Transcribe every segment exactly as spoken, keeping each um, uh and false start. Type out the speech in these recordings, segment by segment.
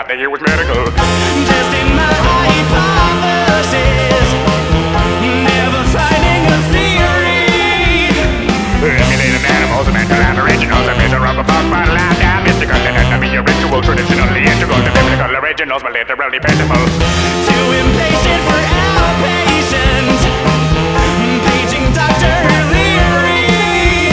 think it was medical. Testing my hypothesis, never finding a theory. Emulating animals and mental aboriginals. A measure of a bug bottle out there. Mystical anatomy, a ritual, traditionally integral to biblical originals, but literally plentiful. Too impatient for outpatient, paging Doctor Leary.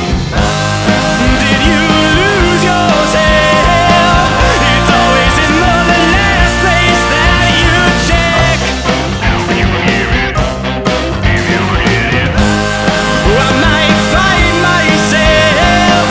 Did you lose yourself? It's always in the last place that you check. How can you forgive it? If you forget it. I might find myself,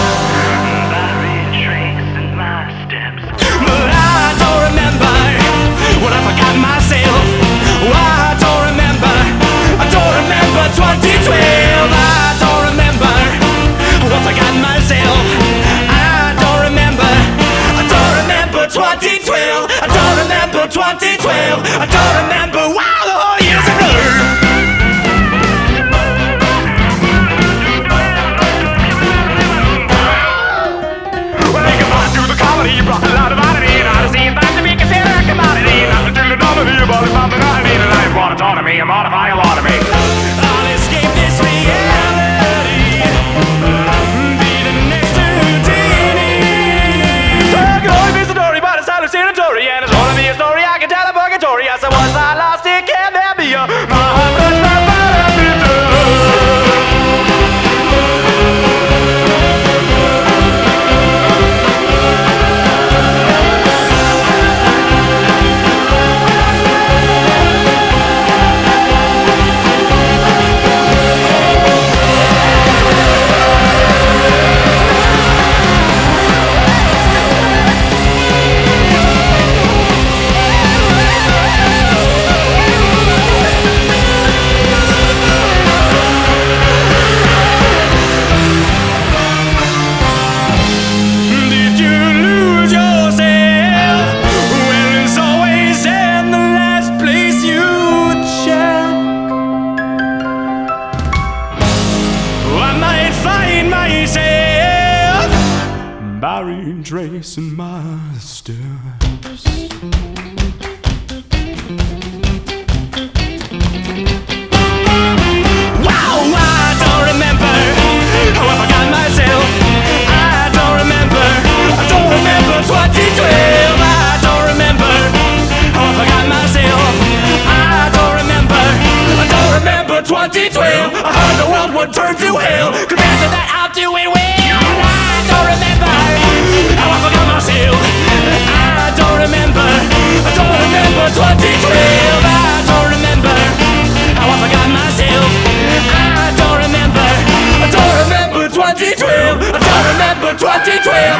Retracing my steps. but I don't remember when I forgot myself. Oh, I don't remember, I don't remember twenty twelve. I don't remember when I forgot myself. I don't remember, I don't remember twenty twelve. I don't remember twenty twelve. I don't remember wow the whole years ago. Well, you combined through the comedy, you brought a lot of oddity and odyssey, and things to be considered a commodity. Not the true anomaly, you brought it from the naughty, and I want autonomy and modify a lot of me. I'll escape this reality, be the next Houdini. I can only be a story, but it's hallucinatory, and it's only a story I can tell a purgatory. I said, once I lost it, can there be a my heart touched my body? Did you lose yourself? Well, it's always in the last place you check. I might find myself by retracing my steps. Wow, I don't remember how I forgot myself. I don't remember, I don't remember twenty twelve. I don't remember how I forgot myself. I don't remember, I don't remember twenty twelve. I heard the world would turn to hell. Compared to that, I'll do it well. I don't remember how I forgot myself. I don't remember, I don't remember twenty twelve. I don't remember how I forgot myself. I don't remember, I don't remember twenty twelve. I don't remember twenty twelve.